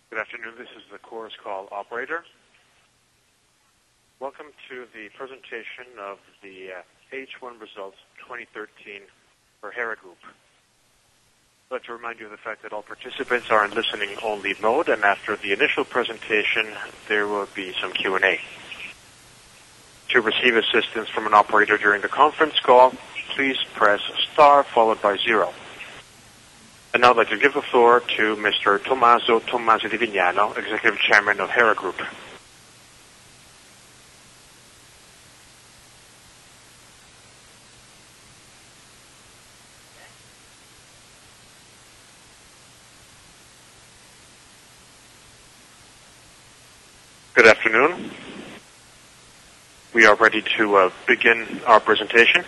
Good afternoon. This is the Chorus Call operator. Welcome to the presentation of the H1 results 2013 for Hera Group. I'd like to remind you of the fact that all participants are in listening-only mode, and after the initial presentation, there will be some Q&A. To receive assistance from an operator during the conference call, please press star followed by 0. And now I'd like to give the floor to Mr. Tommaso Tommasi di Vignano, Executive Chairman of Hera Group. Good afternoon. We are ready to begin our presentation.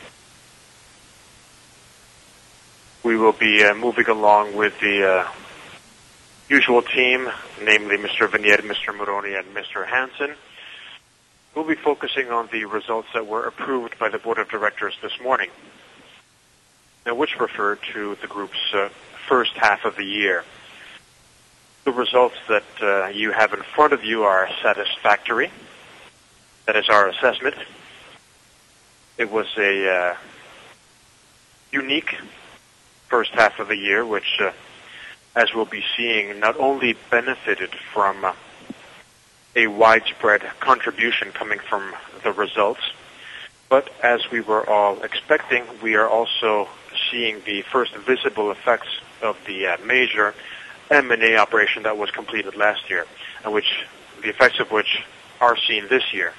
We will be moving along with the usual team, namely Mr. Venier, Mr. Moroni, and Mr. Hansen. We'll be focusing on the results that were approved by the Board of Directors this morning, which refer to the group's first half of the year. The results that you have in front of you are satisfactory. That is our assessment. It was a unique first half of the year, which, as we'll be seeing, not only benefited from a widespread contribution coming from the results, but as we were all expecting, we are also seeing the first visible effects of the major M&A operation that was completed last year, and the effects of which are seen this year.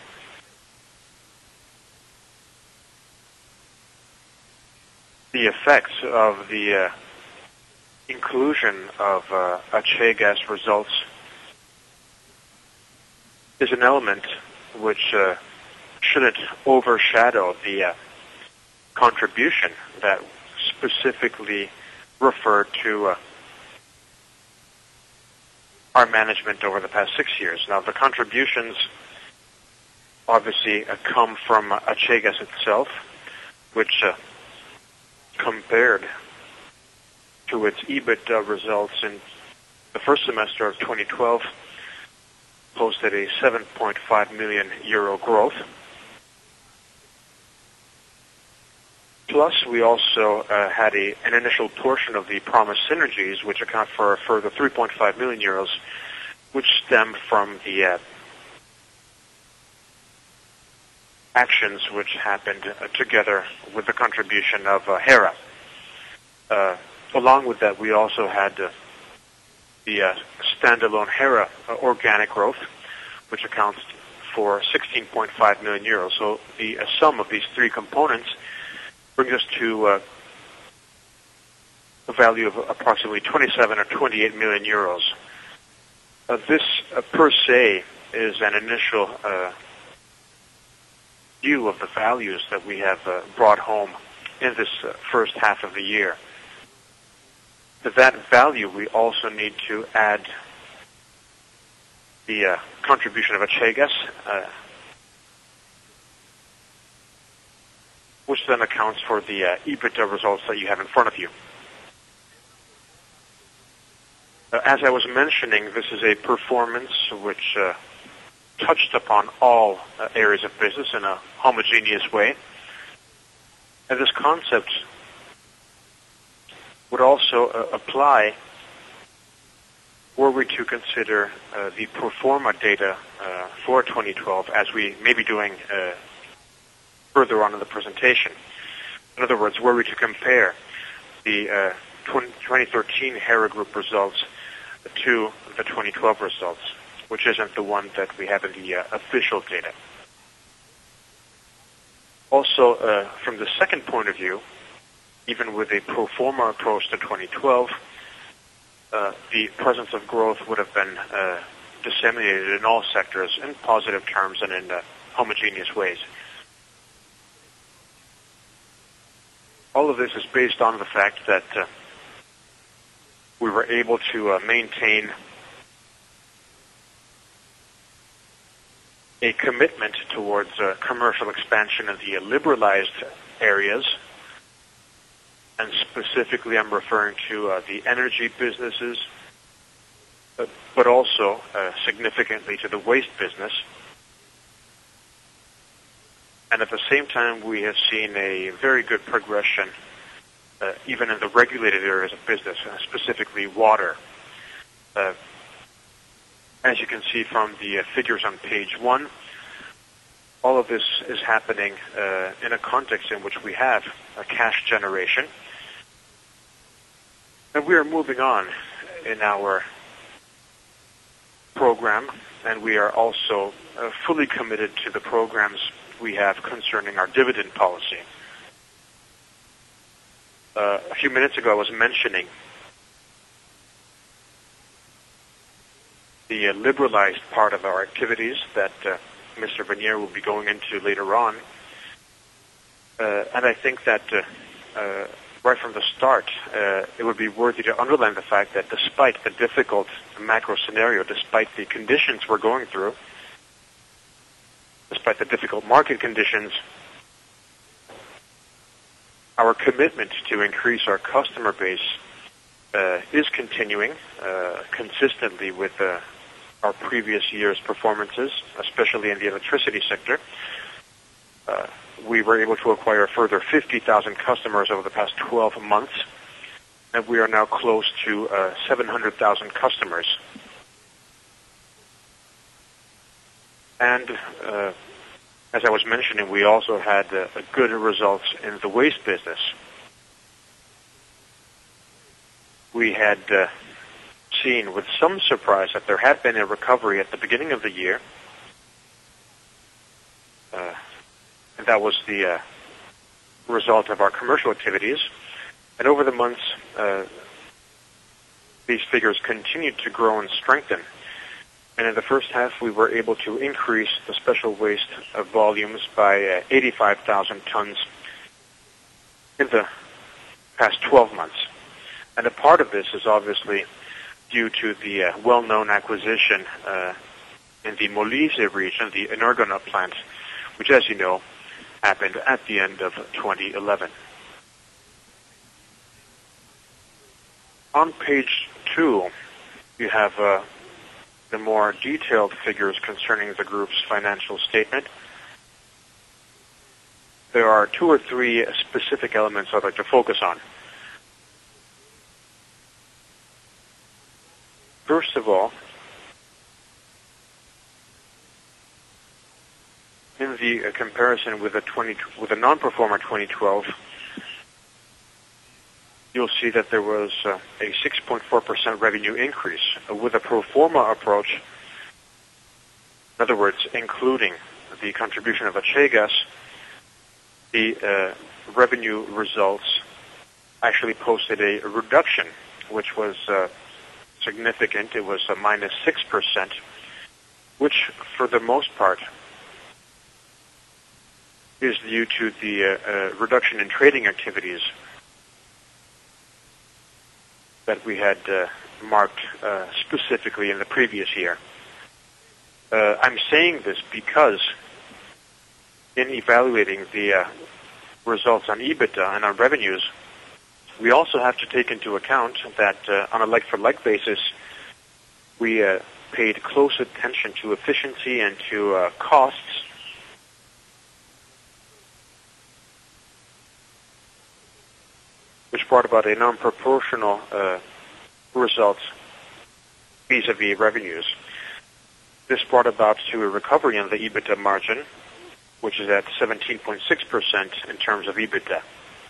The effects of the inclusion of Achegas results is an element which shouldn't overshadow the contribution that specifically referred to our management over the past 6 years. Now, the contributions obviously come from Achegas itself, which compared to its EBITDA results in the first semester of 2012, posted a 7.5 million euro growth. Plus, we also had an initial portion of the promised synergies, which account for a further 3.5 million euros, which stem from the actions which happened together with the contribution of Hera. Along with that, we also had the standalone Hera organic growth, which accounts for 16.5 million euros. So the sum of these three components brings us to a value of approximately 27 or 28 million euros. This, per se, is an initial view of the values that we have brought home in this first half of the year. To that value, we also need to add the contribution of Achegas, which then accounts for the EBITDA results that you have in front of you. As I was mentioning, this is a performance which touched upon all areas of business in a homogeneous way. And this concept would also apply were we to consider the pro forma data for 2012, as we may be doing further on in the presentation. In other words, were we to compare the 2013 Hera Group results to the 2012 results, which isn't the one that we have in the official data. Also, from the second point of view, even with a pro forma approach to 2012, the presence of growth would have been disseminated in all sectors in positive terms and in homogeneous ways. All of this is based on the fact that we were able to maintain a commitment towards commercial expansion in the liberalized areas, and specifically I'm referring to the energy businesses, but also significantly to the waste business. And at the same time, we have seen a very good progression even in the regulated areas of business, specifically water. As you can see from the figures on page 1, all of this is happening in a context in which we have a cash generation. And we are moving on in our program, and we are also fully committed to the programs we have concerning our dividend policy. A few minutes ago, I was mentioning the liberalized part of our activities that Mr. Venier will be going into later on. And I think that right from the start, it would be worthy to underline the fact that despite the difficult macro scenario, despite the conditions we're going through, despite the difficult market conditions, our commitment to increase our customer base is continuing consistently with our previous year's performances, especially in the electricity sector. We were able to acquire a further 50,000 customers over the past 12 months, and we are now close to 700,000 customers. And as I was mentioning, we also had good results in the waste business. We had seen with some surprise that there had been a recovery at the beginning of the year. And that was the result of our commercial activities. And over the months, these figures continued to grow and strengthen. And in the first half, we were able to increase the special waste volumes by 85,000 tons in the past 12 months. And a part of this is obviously due to the well-known acquisition in the Molise region, the Energona plant, which, as you know, happened at the end of 2011. On page 2, you have the more detailed figures concerning the group's financial statement. There are 2 or 3 specific elements I'd like to focus on. First of all, in the comparison with the non-performer 2012, you'll see that there was a 6.4% revenue increase. With a pro forma approach, in other words, including the contribution of Achegas, the revenue results actually posted a reduction, which was significant. It was a minus 6%, which for the most part is due to the reduction in trading activities that we had marked specifically in the previous year. I'm saying this because in evaluating the results on EBITDA and on revenues, we also have to take into account that on a like-for-like basis, we paid close attention to efficiency and to costs, which brought about a non-proportional result vis-a-vis revenues. This brought about to a recovery in the EBITDA margin, which is at 17.6% in terms of EBITDA.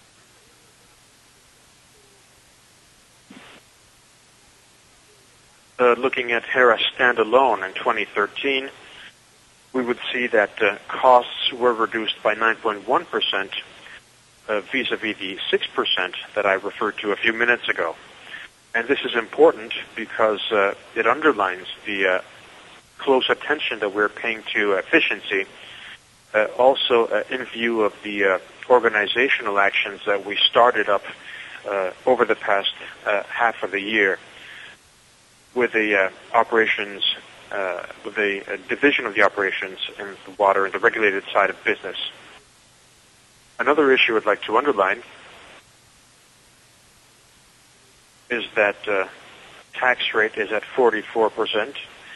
Looking at Hera standalone in 2013, we would see that costs were reduced by 9.1%, vis-a-vis the 6% that I referred to a few minutes ago. And this is important because it underlines the close attention that we're paying to efficiency, also in view of the organizational actions that we started up over the past half of the year with the operations, with the division of the operations in the water and the regulated side of business. Another issue I'd like to underline is that tax rate is at 44%,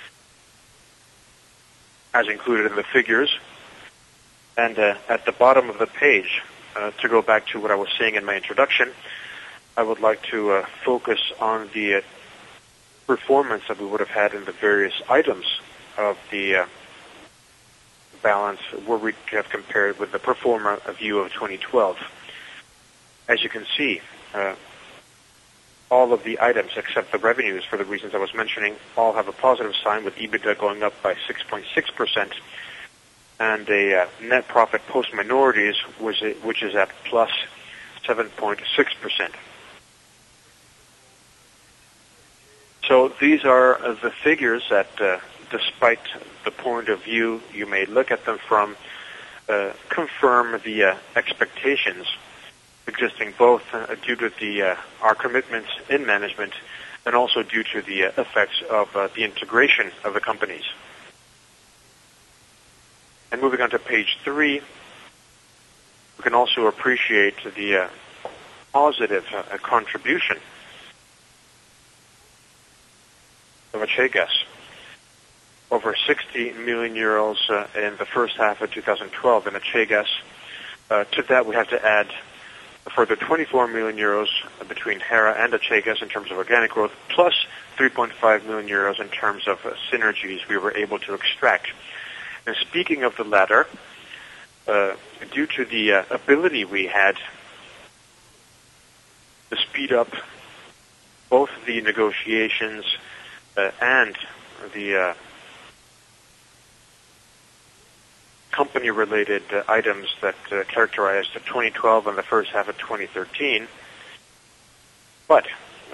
as included in the figures. And at the bottom of the page, to go back to what I was saying in my introduction, I would like to focus on the performance that we would have had in the various items of the balance, where we have compared with the pro forma view of 2012. As you can see, all of the items except the revenues, for the reasons I was mentioning, all have a positive sign, with EBITDA going up by 6.6%, and a net profit post-minorities, which is at plus 7.6%. So these are the figures that, despite the point of view you may look at them from, confirm the expectations existing, both due to our commitments in management and also due to the effects of the integration of the companies. And moving on to page 3, we can also appreciate the positive contribution of Achegas. Over 60 million euros in the first half of 2012 in Achegas. To that we have to add a further 24 million euros between Hera and Achegas in terms of organic growth, plus 3.5 million euros in terms of synergies we were able to extract. And speaking of the latter, due to the ability we had to speed up both the negotiations and the company-related items that characterized 2012 and the first half of 2013, but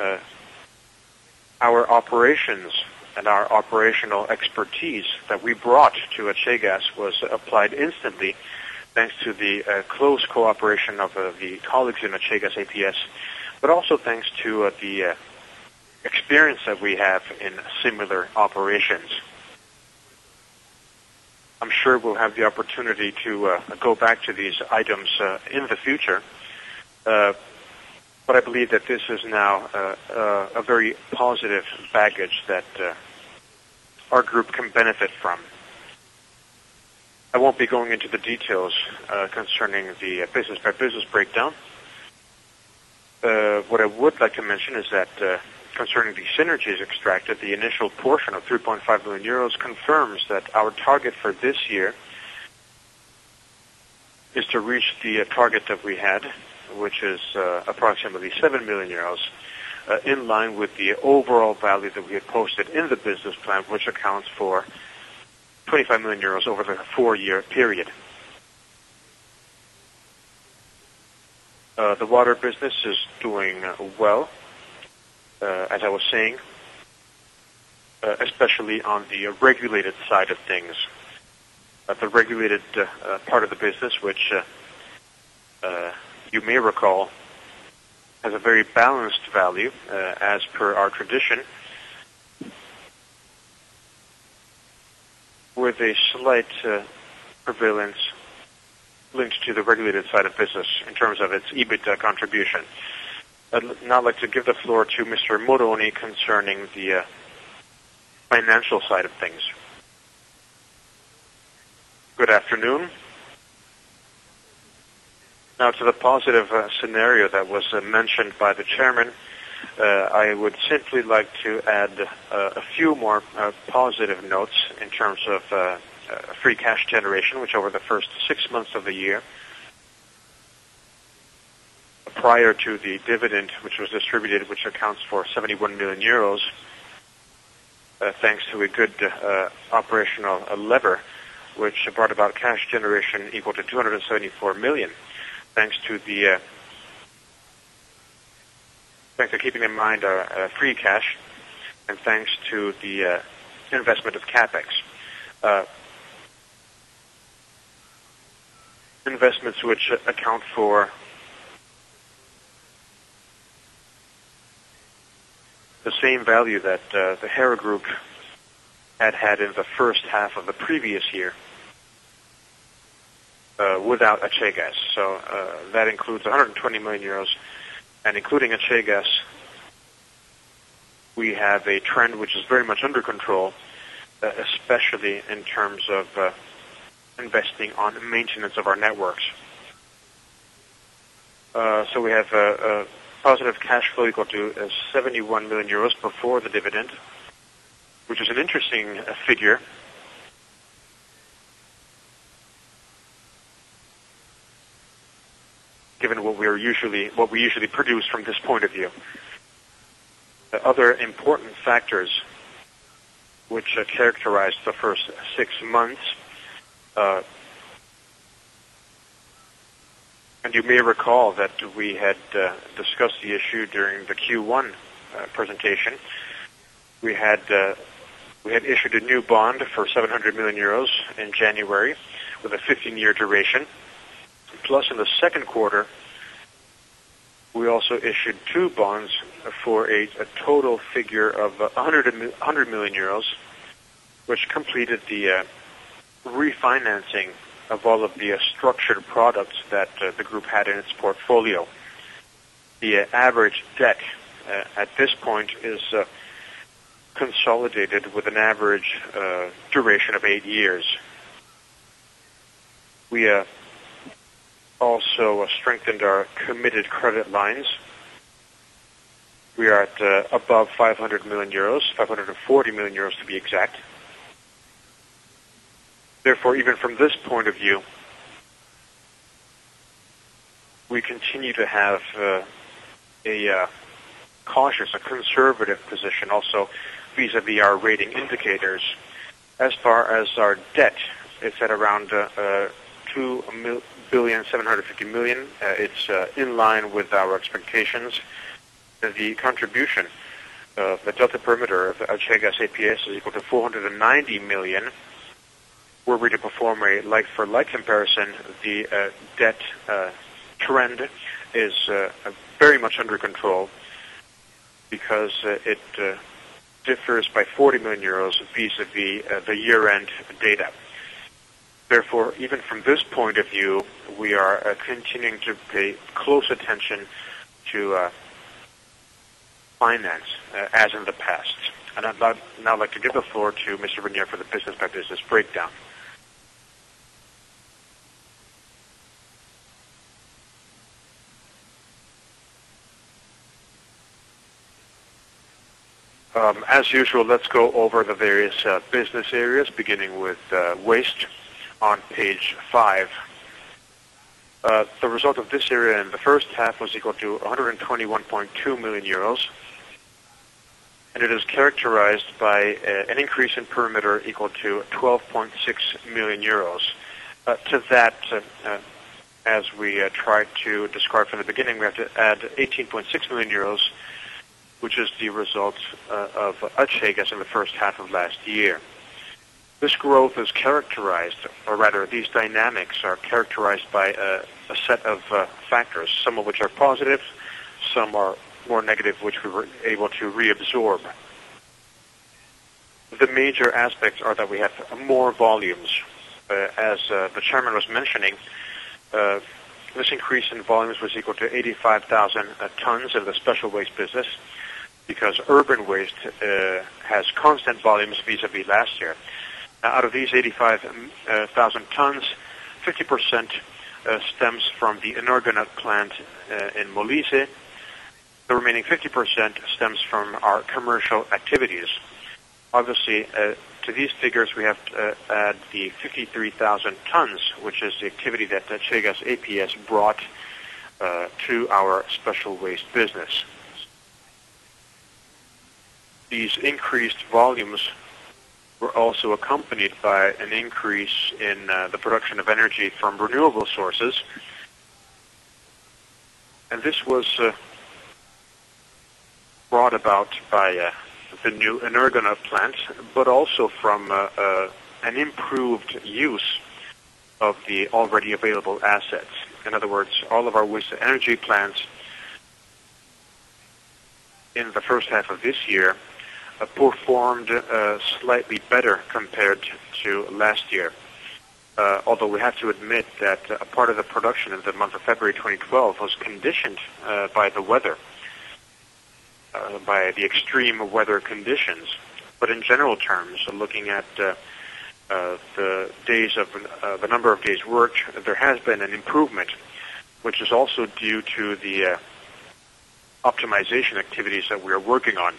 our operations and our operational expertise that we brought to Achegas was applied instantly, thanks to the close cooperation of the colleagues in Achegas APS, but also thanks to the experience that we have in similar operations. I'm sure we'll have the opportunity to go back to these items in the future, but I believe that this is now a very positive baggage that our group can benefit from. I won't be going into the details concerning the business-by-business breakdown. What I would like to mention is that concerning the synergies extracted, the initial portion of 3.5 million euros confirms that our target for this year is to reach the target that we had, which is approximately 7 million euros, in line with the overall value that we had posted in the business plan, which accounts for 25 million euros over the 4-year period. The water business is doing well, as I was saying, especially on the regulated side of things. The regulated part of the business, which you may recall has a very balanced value, as per our tradition, with a slight prevalence linked to the regulated side of business in terms of its EBITDA contribution. I'd now like to give the floor to Mr. Moroni concerning the financial side of things. Good afternoon. Now, to the positive scenario that was mentioned by the chairman, I would simply like to add a few more positive notes in terms of free cash generation, which over the first 6 months of the year, prior to the dividend which was distributed, which accounts for 71 million euros, thanks to a good operational lever, which brought about cash generation equal to 274 million, thanks to keeping in mind our free cash, and thanks to the investment of capex. Investments which account for the same value that the Hera Group had in the first half of the previous year, without Achegas. So that includes 120 million euros, and including Achegas, we have a trend which is very much under control, especially in terms of investing on maintenance of our networks. So we have a positive cash flow equal to 71 million euros before the dividend, which is an interesting figure. Given what we usually produce from this point of view. Other important factors which characterized the first 6 months, and you may recall that we had discussed the issue during the Q1 presentation. We had issued a new bond for 700 million euros in January with a 15-year duration. Plus, in the second quarter, we also issued 2 bonds for a total figure of 100 million euros, which completed the refinancing of all of the structured products that the group had in its portfolio. The average debt at this point is consolidated with an average duration of 8 years. We also strengthened our committed credit lines. We are at above 500 million euros, 540 million euros to be exact. Therefore, even from this point of view, we continue to have a cautious, a conservative position also vis-a-vis our rating indicators. As far as our debt, it's at around 2,750 million. It's in line with our expectations. The contribution of the delta perimeter of Achegas APS is equal to 490 million. Were we to perform a like-for-like comparison, the debt trend is very much under control because it differs by 40 million euros vis-a-vis the year-end data. Therefore, even from this point of view, we are continuing to pay close attention to finance as in the past. And I'd now like to give the floor to Mr. Vernier for the business-by-business breakdown. As usual, let's go over the various business areas, beginning with waste on page 5. The result of this area in the first half was equal to 121.2 million euros, and it is characterized by an increase in perimeter equal to 12.6 million euros. To that, as we tried to describe from the beginning, we have to add 18.6 million euros, which is the result of Achegas in the first half of last year. This growth is characterized, or rather these dynamics are characterized by a set of factors, some of which are positive, some are more negative, which we were able to reabsorb. The major aspects are that we have more volumes. As the chairman was mentioning, this increase in volumes was equal to 85,000 tons in the special waste business, because urban waste has constant volumes vis-a-vis last year. Now, out of these 85,000 tons, 50% stems from the Energonat plant in Molise. The remaining 50% stems from our commercial activities. Obviously, to these figures, we have to add the 53,000 tons, which is the activity that Achegas APS brought to our special waste business. These increased volumes were also accompanied by an increase in the production of energy from renewable sources. And this was brought about by the new Energonat plant, but also from an improved use of the already available assets. In other words, all of our waste-to-energy plants in the first half of this year performed slightly better compared to last year. Although we have to admit that a part of the production in the month of February 2012 was conditioned by the weather. by the extreme weather conditions. But in general terms, looking at the days of the number of days worked, there has been an improvement, which is also due to the optimization activities that we are working on.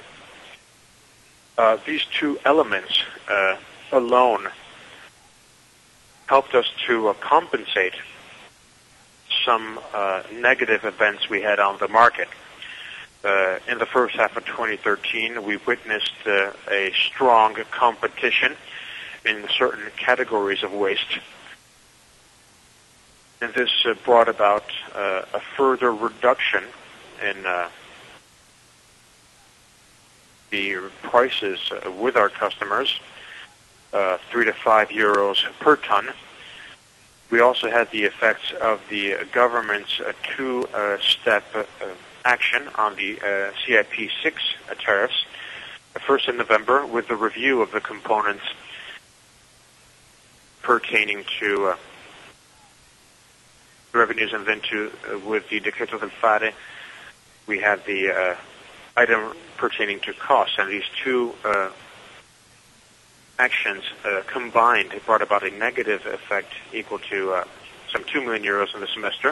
These two elements alone helped us to compensate some negative events we had on the market. In the first half of 2013, we witnessed a strong competition in certain categories of waste. And this brought about a further reduction in the prices with our customers, 3 to 5 euros per ton. We also had the effects of the government's two-step action on the CIP6 tariffs, first in November with the review of the components pertaining to revenues, and then with the Decreto del Fare, we had the item pertaining to costs, and these two actions combined brought about a negative effect equal to some 2 million euros in the semester.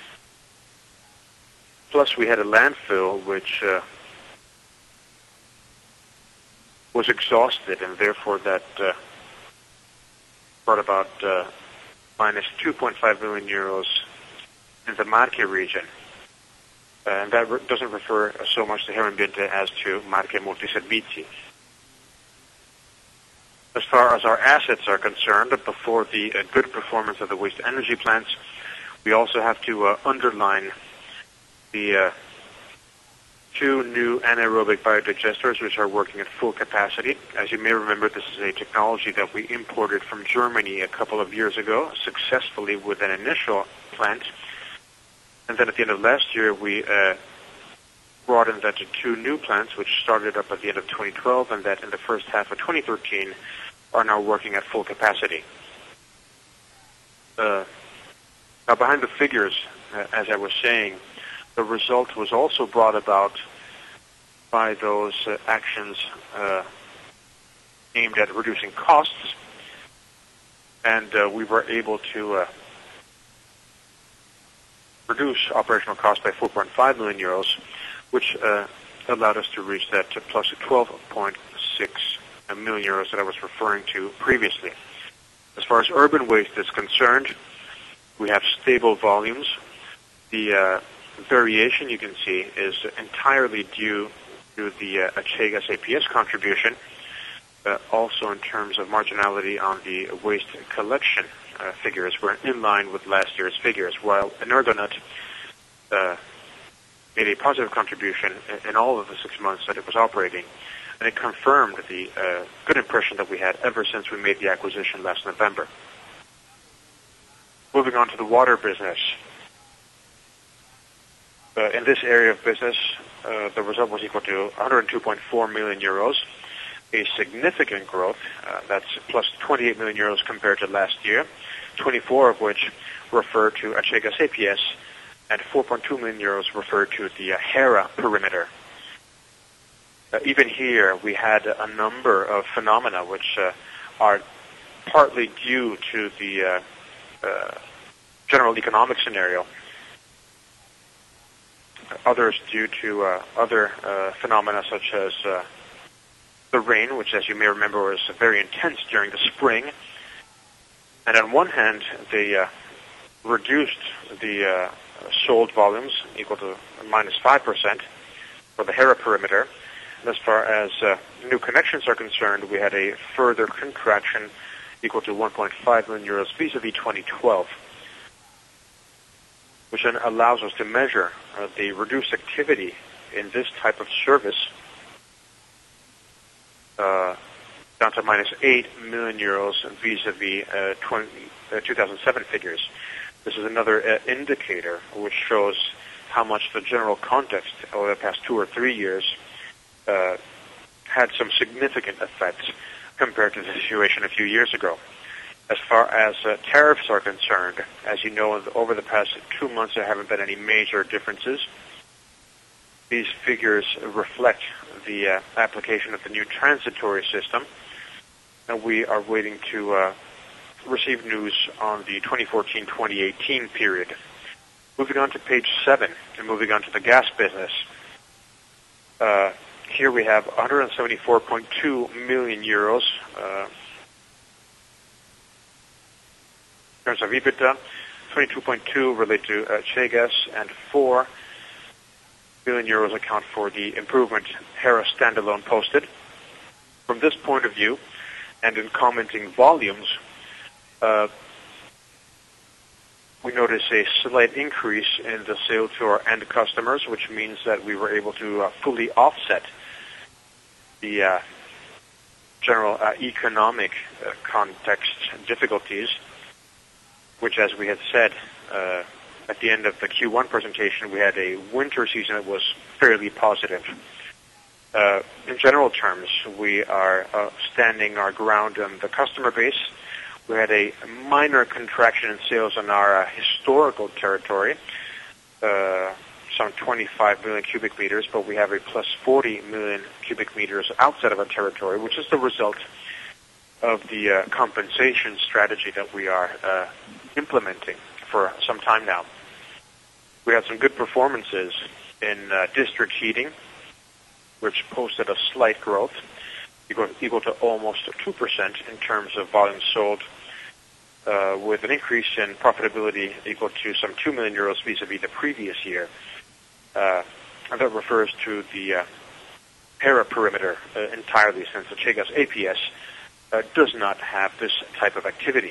Plus, we had a landfill which was exhausted, and therefore that brought about minus 2.5 million euros in the Marche region. And that doesn't refer so much to Herambiente as to Marche Multiservizi. As far as our assets are concerned, before the good performance of the waste energy plants, we also have to underline the two new anaerobic biodigesters which are working at full capacity. As you may remember, this is a technology that we imported from Germany a couple of years ago, successfully with an initial plant. And then at the end of last year, we brought in that to two new plants, which started up at the end of 2012, and that in the first half of 2013 are now working at full capacity. Now, behind the figures, as I was saying, the result was also brought about by those actions aimed at reducing costs, and we were able to reduce operational costs by 4.5 million euros, which allowed us to reach that plus 12.6 million euros that I was referring to previously. As far as urban waste is concerned, we have stable volumes. The variation you can see is entirely due to the Achegas APS contribution, also in terms of marginality on the waste collection figures. We're in line with last year's figures, while Energonet made a positive contribution in all of the 6 months that it was operating, and it confirmed the good impression that we had ever since we made the acquisition last November. Moving on to the water business. In this area of business, the result was equal to 102.4 million euros, a significant growth. That's plus 28 million euros compared to last year, 24 of which refer to Achegas APS, and 4.2 million euros refer to the Hera perimeter. Even here, we had a number of phenomena which are partly due to the general economic scenario, others due to other phenomena such as the rain, which, as you may remember, was very intense during the spring. And on one hand, they reduced the sold volumes equal to minus 5% for the Hera perimeter. And as far as new connections are concerned, we had a further contraction equal to 1.5 million euros vis-a-vis 2012, which then allows us to measure the reduced activity in this type of service down to minus 8 million euros vis-a-vis 2007 figures. This is another indicator which shows how much the general context over the past 2 or 3 years had some significant effects compared to the situation a few years ago. As far as tariffs are concerned, as you know, over the past 2 months there haven't been any major differences. These figures reflect the application of the new transitory system, and we are waiting to receive news on the 2014-2018 period. Moving on to page 7, and moving on to the gas business. Here we have 174.2 million euros in terms of EBITDA, 22.2 relate to Ç-Gas, and 4 million euros account for the improvement Hera standalone posted. From this point of view, and in commenting volumes, we notice a slight increase in the sale to our end customers, which means that we were able to fully offset the general economic context difficulties, which, as we had said at the end of the Q1 presentation, we had a winter season that was fairly positive. In general terms, we are standing our ground on the customer base. We had a minor contraction in sales on our historical territory, some 25 million cubic meters, but we have a plus 40 million cubic meters outside of our territory, which is the result of the compensation strategy that we are implementing for some time now. We had some good performances in district heating, which posted a slight growth, equal to almost 2% in terms of volume sold, with an increase in profitability equal to some 2 million euros vis-a-vis the previous year. And that refers to the Hera perimeter entirely, since the Ç-Gas APS does not have this type of activity.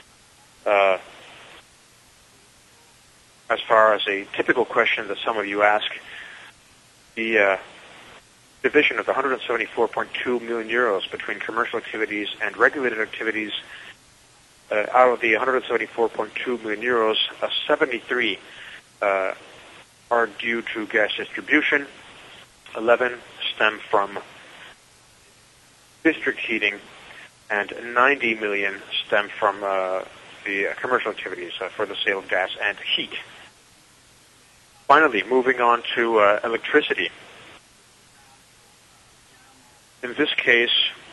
As far as a typical question that some of you ask, the division of the 174.2 million euros between commercial activities and regulated activities, out of the 174.2 million euros, 73 are due to gas distribution, 11 stem from district heating, and 90 million stem from the commercial activities for the sale of gas and heat. Finally, moving on to electricity. In this case,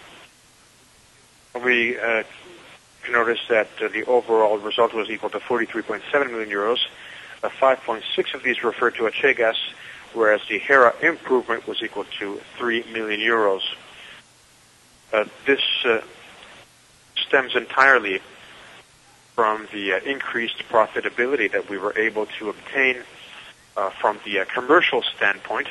we can notice that the overall result was equal to 43.7 million euros. 5.6 of these refer to Ç-Gas, whereas the Hera improvement was equal to 3 million euros. This stems entirely from the increased profitability that we were able to obtain from the commercial standpoint.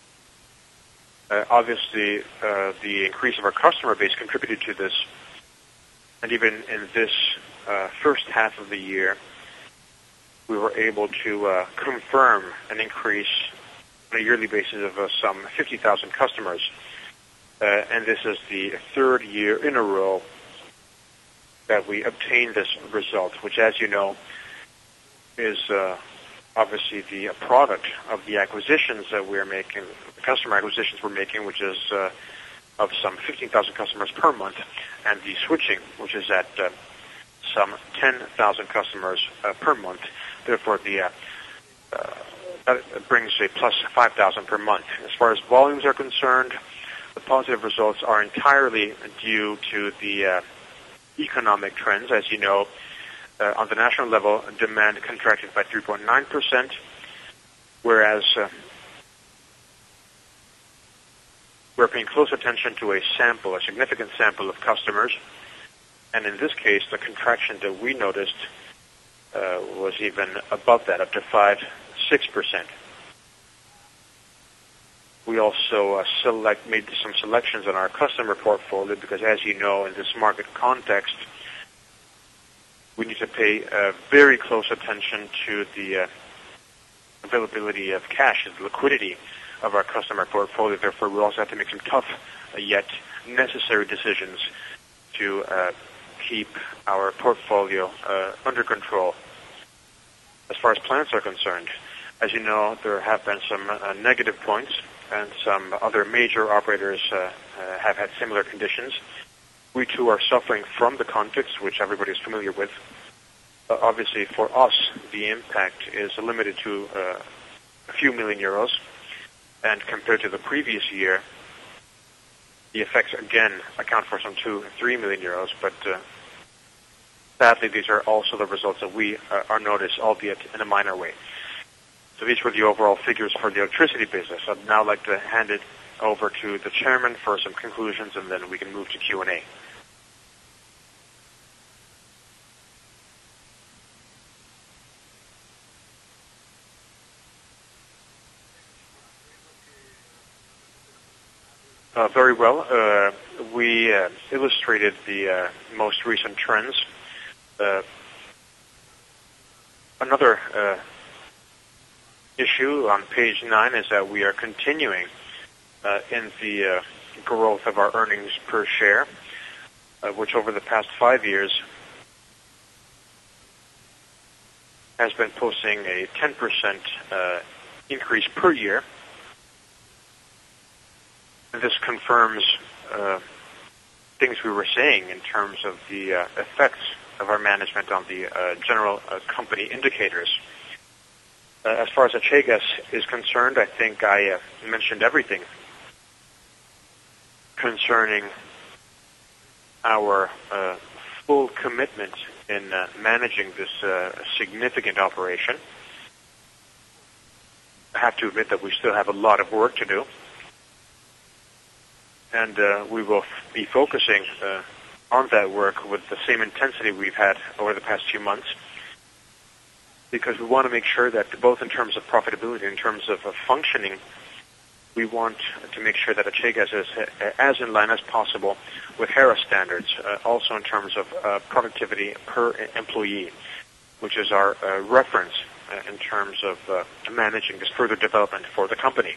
Obviously, the increase of our customer base contributed to this, and even in this first half of the year, we were able to confirm an increase on a yearly basis of some 50,000 customers, and this is the third year in a row that we obtained this result, which, as you know, is obviously the product of the acquisitions that we're making, the customer acquisitions we're making, which is of some 15,000 customers per month, and the switching, which is at some 10,000 customers per month. Therefore, that brings a plus 5,000 per month. As far as volumes are concerned, the positive results are entirely due to the economic trends. As you know, on the national level, demand contracted by 3.9%, whereas we're paying close attention to a significant sample of customers, and in this case, the contraction that we noticed was even above that, up to 5-6%. We also made some selections on our customer portfolio because, as you know, in this market context, we need to pay very close attention to the availability of cash and liquidity of our customer portfolio. Therefore, we also have to make some tough yet necessary decisions to keep our portfolio under control. As far as plants are concerned, as you know, there have been some negative points, and some other major operators have had similar conditions. We too are suffering from the context, which everybody is familiar with. Obviously, for us, the impact is limited to a few million euros. And compared to the previous year, the effects again account for some 2-3 million euros, but sadly these are also the results that we are noticed, albeit in a minor way. So these were the overall figures for the electricity business. I'd now like to hand it over to the chairman for some conclusions, and then we can move to Q&A. Very well. We illustrated the most recent trends. Another issue on page 9 is that we are continuing in the growth of our earnings per share, which over the past 5 years has been posting a 10% increase per year. This confirms things we were saying in terms of the effects of our management on the general company indicators. As far as Achegas is concerned, I think I mentioned everything concerning our full commitment in managing this significant operation. I have to admit that we still have a lot of work to do. And we will be focusing on that work with the same intensity we've had over the past few months, because we want to make sure that both in terms of profitability, in terms of functioning, we want to make sure that Achegas is as in line as possible with Hera standards, also in terms of productivity per employee, which is our reference in terms of managing this further development for the company.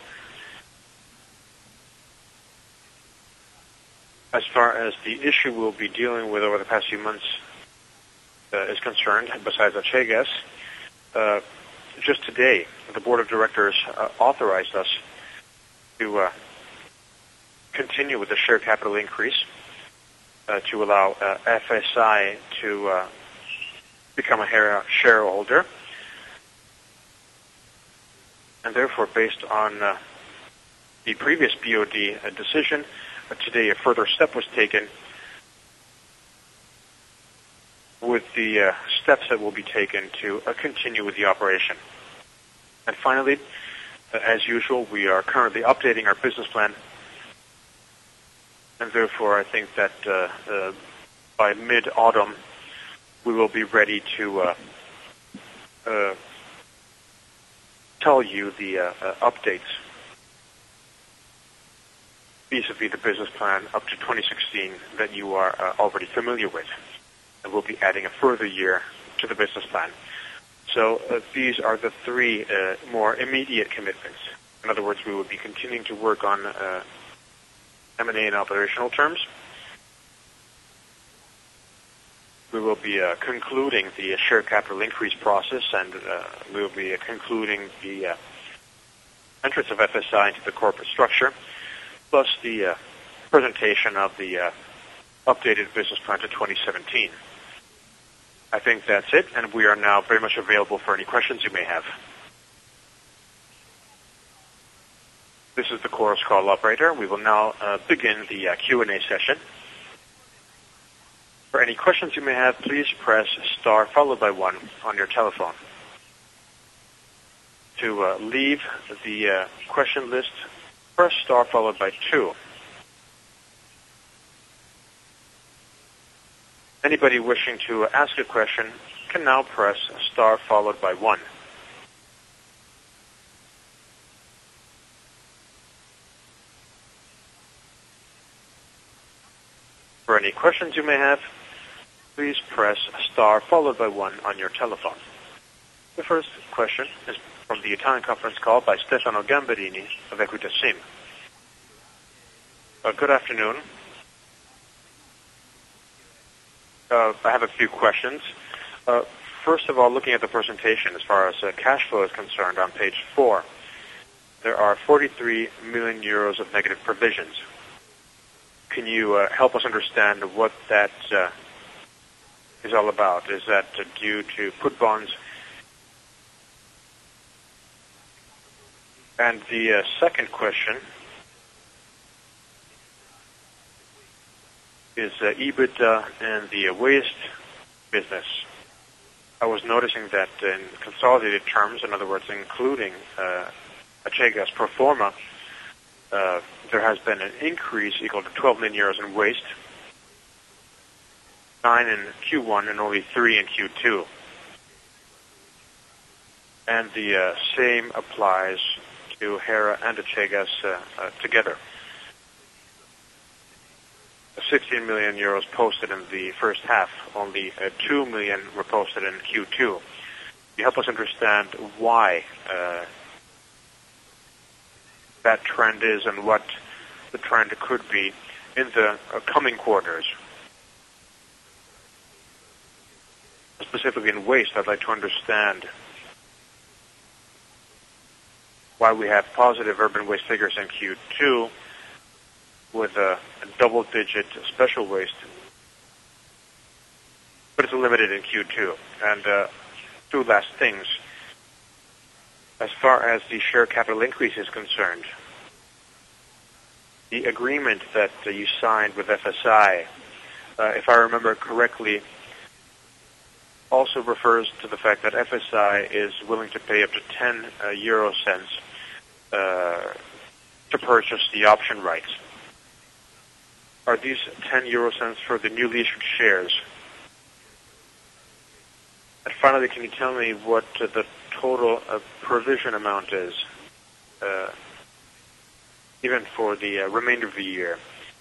As far as the issue we'll be dealing with over the past few months is concerned, besides Achegas, just today, the board of directors authorized us to continue with the share capital increase to allow FSI to become a Hera shareholder. And therefore, based on the previous BOD decision, today a further step was taken with the steps that will be taken to continue with the operation. And finally, as usual, we are currently updating our business plan, and therefore I think that by mid-autumn we will be ready to tell you the updates vis-a-vis the business plan up to 2016 that you are already familiar with. And we'll be adding a further year to the business plan. So these are the three more immediate commitments. In other words, we will be continuing to work on M&A in operational terms. We will be concluding the share capital increase process, and we will be concluding the entrance of FSI into the corporate structure, plus the presentation of the updated business plan to 2017. I think that's it, and we are now very much available for any questions you may have. This is the Chorus Call operator. We will now begin the Q&A session. For any questions you may have, please press star followed by 1 on your telephone. To leave the question list, press star followed by 2. Anybody wishing to ask a question can now press star followed by 1. For any questions you may have, please press star followed by 1 on your telephone. The first question is from the Italian conference call by Stefano Gamberini of Equita SIM. Good afternoon. I have a few questions. First of all, looking at the presentation as far as cash flow is concerned on page 4, there are 43 million euros of negative provisions. Can you help us understand what that is all about? Is that due to put bonds And the second question is EBITDA in the waste business. I was noticing that in consolidated terms, in other words, including Achegas pro forma, there has been an increase equal to 12 million euros in waste, 9 in Q1 and only 3 in Q2. And the same applies to Hera and Achegas together. 16 million euros posted in the first half, only 2 million were posted in Q2. You help us understand why that trend is and what the trend could be in the coming quarters. Specifically in waste, I'd like to understand why we have positive urban waste figures in Q2 with a double-digit special waste, but it's limited in Q2. And two last things. As far as the share capital increase is concerned, the agreement that you signed with FSI, if I remember correctly, also refers to the fact that FSI is willing to pay up to 10 euro cents to purchase the option rights. Are these 10 euro cents for the newly issued shares? And finally, can you tell me what the total provision amount is, even for the remainder of the year?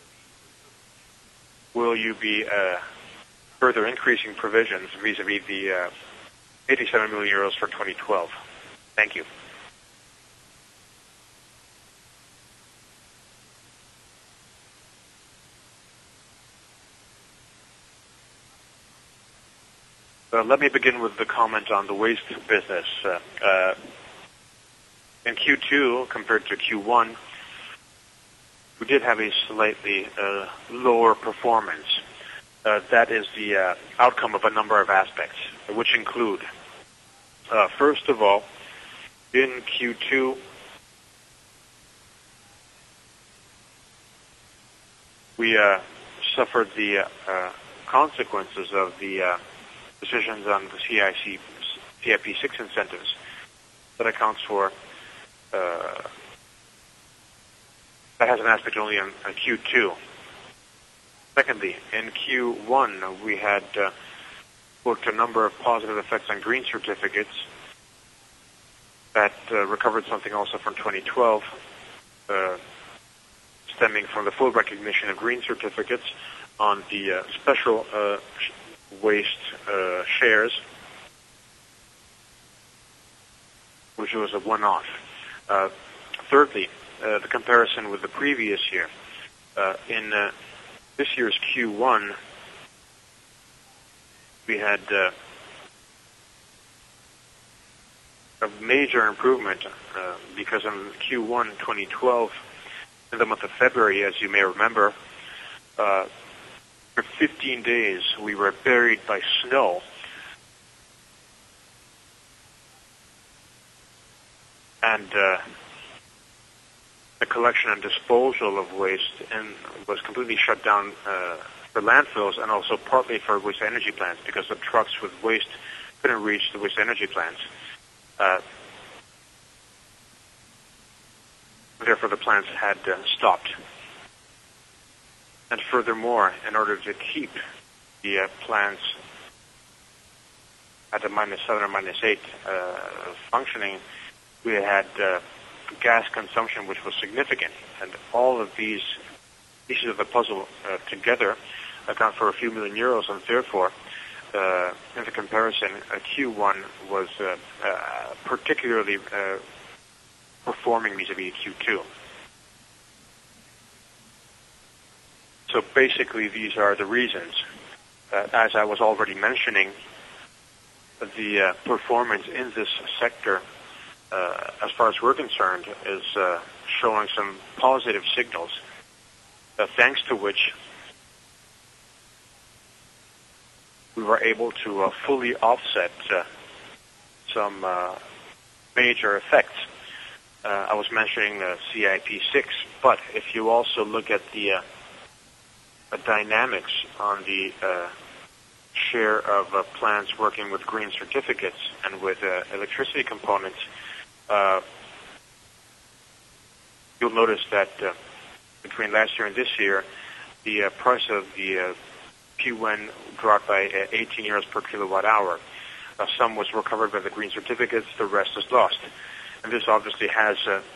Will you be further increasing provisions vis-a-vis the 87 million euros for 2012? Thank you. Let me begin with the comment on the waste business. In Q2, compared to Q1, we did have a slightly lower performance. That is the outcome of a number of aspects, which include, first of all, in Q2, we suffered the consequences of the decisions on the CIP6 incentives. That accounts for, that has an aspect only in Q2. Secondly, in Q1, we had booked a number of positive effects on green certificates that recovered something also from 2012, stemming from the full recognition of green certificates on the special waste shares, which was a one-off. Thirdly, the comparison with the previous year. In this year's Q1, we had a major improvement because in Q1 2012, in the month of February, as you may remember, for 15 days, we were buried by snow. And the collection and disposal of waste was completely shut down for landfills and also partly for waste energy plants because the trucks with waste couldn't reach the waste energy plants. Therefore, the plants had stopped. And furthermore, in order to keep the plants at a -7 or -8 functioning, we had gas consumption, which was significant. And all of these pieces of the puzzle together account for a few million euros, and therefore, in the comparison, Q1 was particularly performing vis-a-vis Q2. So basically, these are the reasons. As I was already mentioning, the performance in this sector, as far as we're concerned, is showing some positive signals, thanks to which we were able to fully offset some major effects. I was mentioning CIP6, but if you also look at the dynamics on the share of plants working with green certificates and with electricity components, you'll notice that between last year and this year, the price of the PUN dropped by 18 euros per kilowatt hour. Some was recovered by the green certificates, the rest is lost. And this obviously has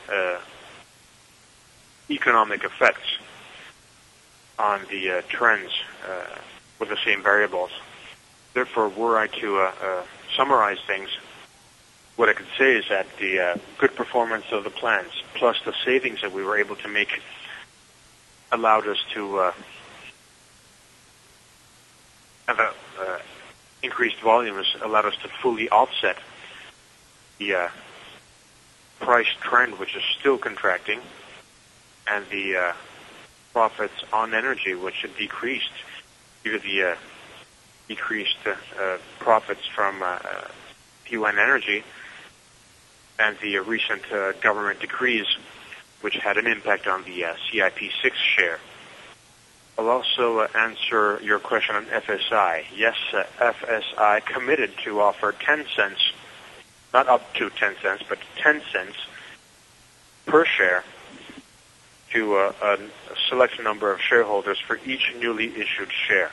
economic effects on the trends with the same variables. Therefore, were I to summarize things, what I could say is that the good performance of the plants, plus the savings that we were able to make, allowed us to have increased volumes, allowed us to fully offset the price trend, which is still contracting, and the profits on energy, which have decreased due to the decreased profits from PUN energy and the recent government decrees, which had an impact on the CIP6 share. I'll also answer your question on FSI. Yes, FSI committed to offer 10 cents, not up to 10 cents, but 10 cents per share to a select number of shareholders for each newly issued share.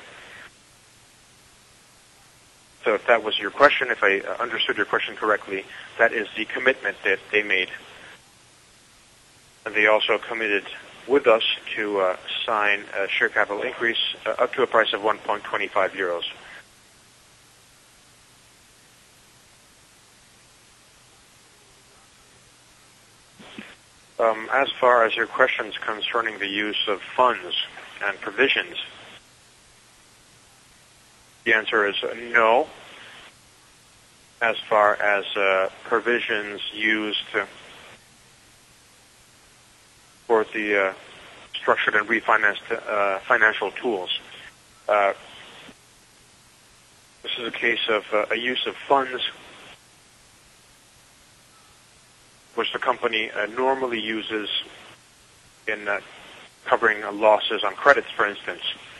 So if that was your question, if I understood your question correctly, that is the commitment that they made. And they also committed with us to sign a share capital increase up to a price of 1.25 euros. As far as your questions concerning the use of funds and provisions, the answer is no. As far as provisions used for the structured and refinanced financial tools, this is a case of a use of funds which the company normally uses in covering losses on credits, for instance,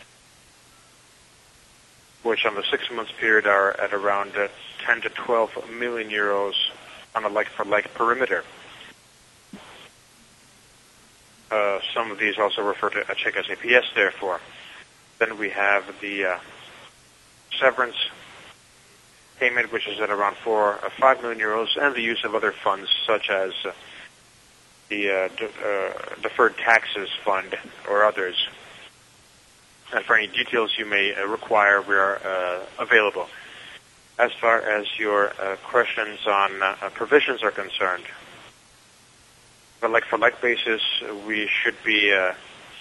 which on the 6 months period are at around 10 to 12 million euros on a like-for-like perimeter. Some of these also refer to a check SAPS, therefore. Then we have the severance payment, which is at around 4 or 5 million euros, and the use of other funds, such as the deferred taxes fund or others. And for any details you may require, we are available. As far as your questions on provisions are concerned, on a like-for-like basis, we should be in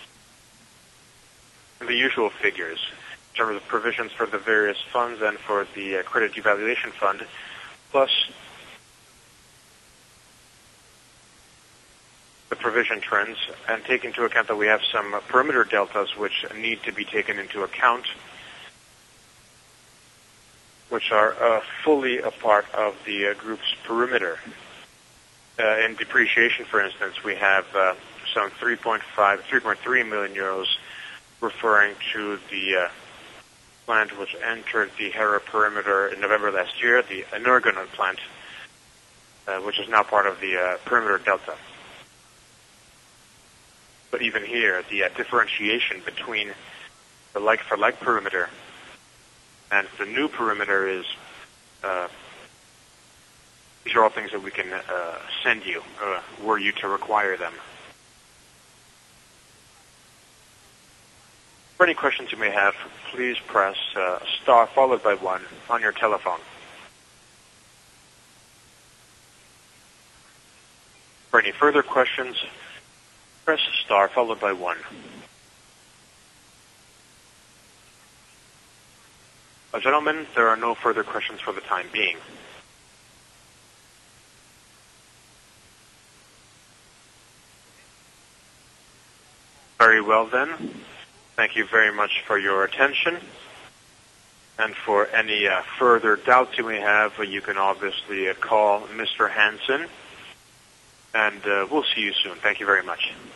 the usual figures in terms of provisions for the various funds and for the credit evaluation fund, plus the provision trends, and take into account that we have some perimeter deltas which need to be taken into account, which are fully a part of the group's perimeter. In depreciation, for instance, we have some 3.3 million euros referring to the plant which entered the Hera perimeter in November last year, the Energonon plant, which is now part of the perimeter delta. But even here, the differentiation between the like-for-like perimeter and the new perimeter is, these are all things that we can send you, were you to require them. For any questions you may have, please press star followed by 1 on your telephone. For any further questions, press star followed by 1. Gentlemen, there are no further questions for the time being. Very well then. Thank you very much for your attention. And for any further doubts you may have, you can obviously call Mr. Hansen and we'll see you soon. Thank you very much.